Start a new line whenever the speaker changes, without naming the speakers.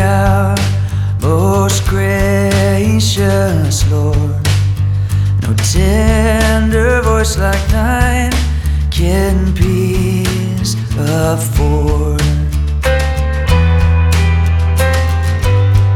out, most gracious Lord. No tender voice like